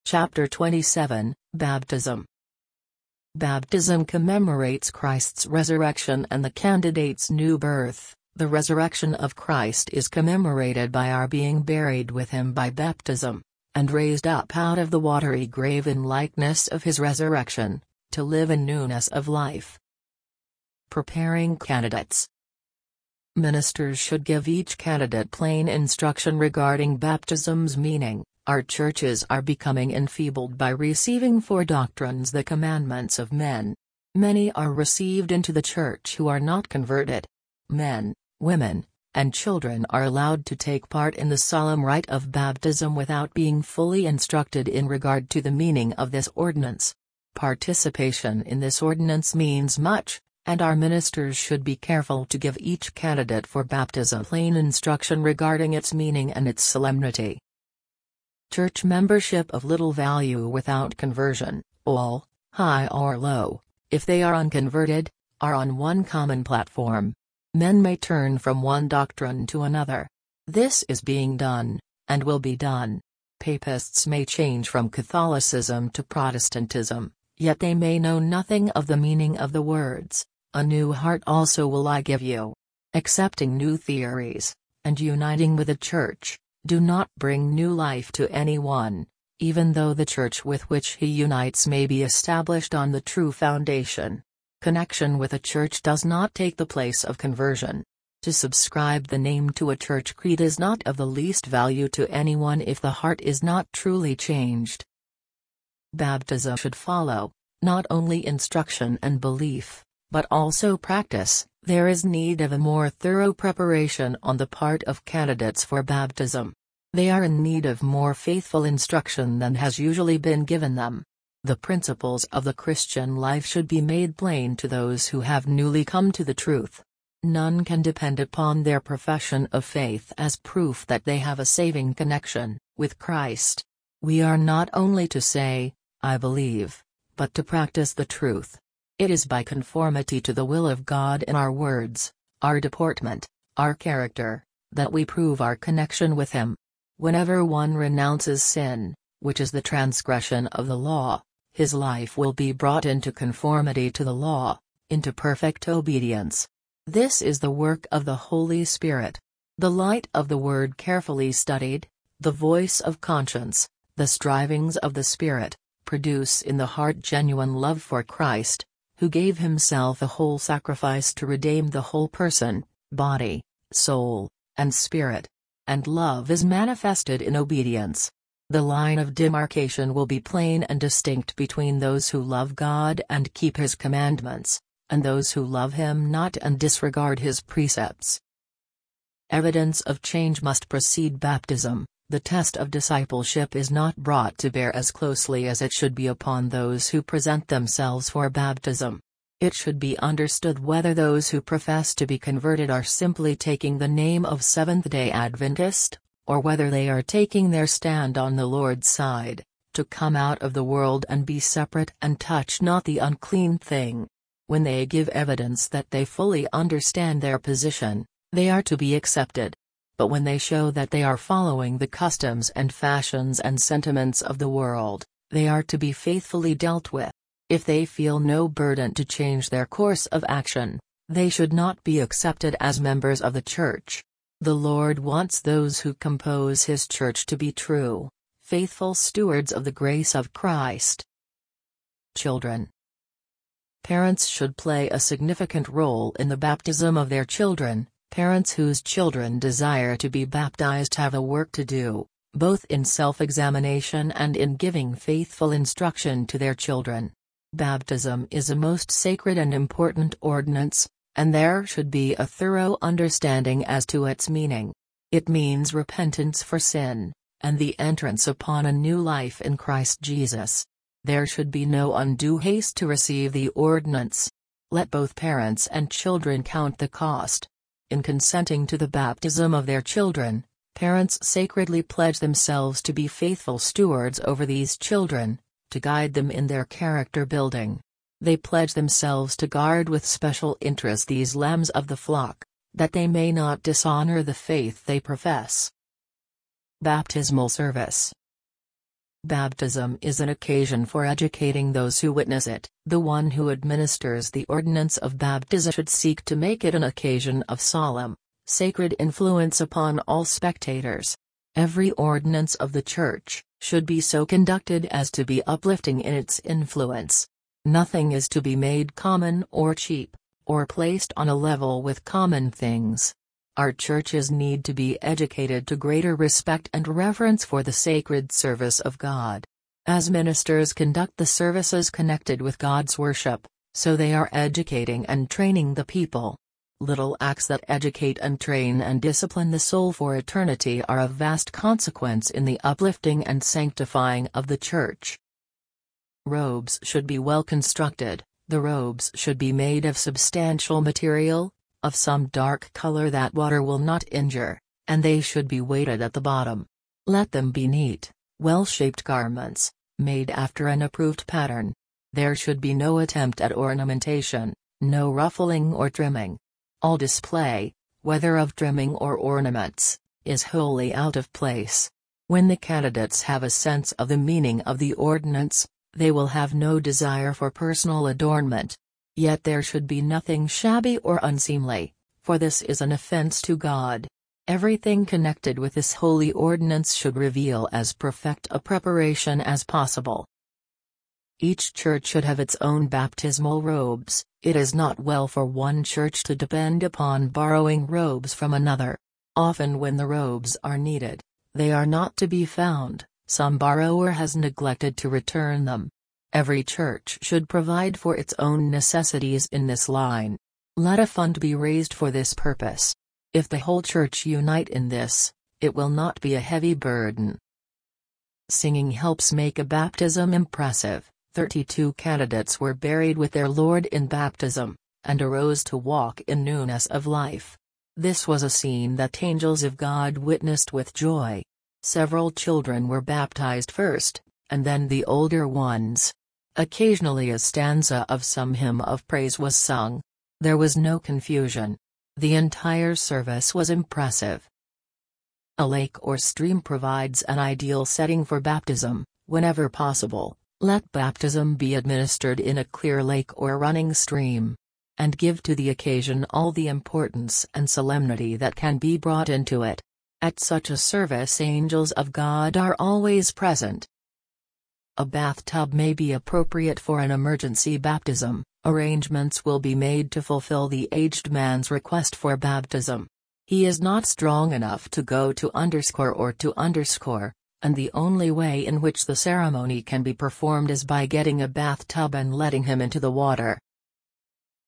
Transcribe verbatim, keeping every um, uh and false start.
Chapter twenty-seven, Baptism. Baptism commemorates Christ's resurrection and the candidate's new birth. The resurrection of Christ is commemorated by our being buried with him by baptism, and raised up out of the watery grave in likeness of his resurrection, to live in newness of life. Preparing candidates. Ministers should give each candidate plain instruction regarding baptism's meaning. Our churches are becoming enfeebled by receiving for doctrines the commandments of men. Many are received into the church who are not converted. Men, women, and children are allowed to take part in the solemn rite of baptism without being fully instructed in regard to the meaning of this ordinance. Participation in this ordinance means much, and our ministers should be careful to give each candidate for baptism plain instruction regarding its meaning and its solemnity. Church membership of little value without conversion. All, high or low, if they are unconverted, are on one common platform. Men may turn from one doctrine to another. This is being done, and will be done. Papists may change from Catholicism to Protestantism, yet they may know nothing of the meaning of the words, "A new heart also will I give you." Accepting new theories, and uniting with the Church, do not bring new life to anyone, even though the church with which he unites may be established on the true foundation. Connection with a church does not take the place of conversion. To subscribe the name to a church creed is not of the least value to anyone if the heart is not truly changed. Baptism should follow, not only instruction and belief, but also practice. There is need of a more thorough preparation on the part of candidates for baptism. They are in need of more faithful instruction than has usually been given them. The principles of the Christian life should be made plain to those who have newly come to the truth. None can depend upon their profession of faith as proof that they have a saving connection with Christ. We are not only to say, "I believe," but to practice the truth. It is by conformity to the will of God in our words, our deportment, our character, that we prove our connection with Him. Whenever one renounces sin, which is the transgression of the law, his life will be brought into conformity to the law, into perfect obedience. This is the work of the Holy Spirit. The light of the Word carefully studied, the voice of conscience, the strivings of the Spirit, produce in the heart genuine love for Christ, who gave himself a whole sacrifice to redeem the whole person, body, soul, and spirit. And love is manifested in obedience. The line of demarcation will be plain and distinct between those who love God and keep His commandments, and those who love Him not and disregard His precepts. Evidence of change must precede baptism. The test of discipleship is not brought to bear as closely as it should be upon those who present themselves for baptism. It should be understood whether those who profess to be converted are simply taking the name of Seventh-day Adventist, or whether they are taking their stand on the Lord's side, to come out of the world and be separate and touch not the unclean thing. When they give evidence that they fully understand their position, they are to be accepted. But when they show that they are following the customs and fashions and sentiments of the world, they are to be faithfully dealt with. If they feel no burden to change their course of action, they should not be accepted as members of the Church. The Lord wants those who compose His Church to be true, faithful stewards of the grace of Christ. Children. Parents should play a significant role in the baptism of their children. Parents whose children desire to be baptized have a work to do, both in self-examination and in giving faithful instruction to their children. Baptism is a most sacred and important ordinance, and there should be a thorough understanding as to its meaning. It means repentance for sin, and the entrance upon a new life in Christ Jesus. There should be no undue haste to receive the ordinance. Let both parents and children count the cost. In consenting to the baptism of their children, parents sacredly pledge themselves to be faithful stewards over these children, to guide them in their character building. They pledge themselves to guard with special interest these lambs of the flock, that they may not dishonor the faith they profess. Baptismal service. Baptism is an occasion for educating those who witness it. The one who administers the ordinance of baptism should seek to make it an occasion of solemn, sacred influence upon all spectators. Every ordinance of the Church should be so conducted as to be uplifting in its influence. Nothing is to be made common or cheap, or placed on a level with common things. Our churches need to be educated to greater respect and reverence for the sacred service of God. As ministers conduct the services connected with God's worship, so they are educating and training the people. Little acts that educate and train and discipline the soul for eternity are of vast consequence in the uplifting and sanctifying of the Church. Robes should be well constructed. The robes should be made of substantial material, of some dark color that water will not injure, and they should be weighted at the bottom. Let them be neat, well-shaped garments, made after an approved pattern. There should be no attempt at ornamentation, no ruffling or trimming. All display, whether of trimming or ornaments, is wholly out of place. When the candidates have a sense of the meaning of the ordinance, they will have no desire for personal adornment. Yet there should be nothing shabby or unseemly, for this is an offense to God. Everything connected with this holy ordinance should reveal as perfect a preparation as possible. Each church should have its own baptismal robes. It is not well for one church to depend upon borrowing robes from another. Often when the robes are needed, they are not to be found. Some borrower has neglected to return them. Every church should provide for its own necessities in this line. Let a fund be raised for this purpose. If the whole church unite in this, it will not be a heavy burden. Singing helps make a baptism impressive. Thirty-two candidates were buried with their Lord in baptism, and arose to walk in newness of life. This was a scene that angels of God witnessed with joy. Several children were baptized first, and then the older ones. Occasionally a stanza of some hymn of praise was sung. There was no confusion. The entire service was impressive. A lake or stream provides an ideal setting for baptism. Whenever possible, let baptism be administered in a clear lake or running stream. And give to the occasion all the importance and solemnity that can be brought into it. At such a service angels of God are always present. A bathtub may be appropriate for an emergency baptism. Arrangements will be made to fulfill the aged man's request for baptism. He is not strong enough to go to underscore or to underscore, and the only way in which the ceremony can be performed is by getting a bathtub and letting him into the water.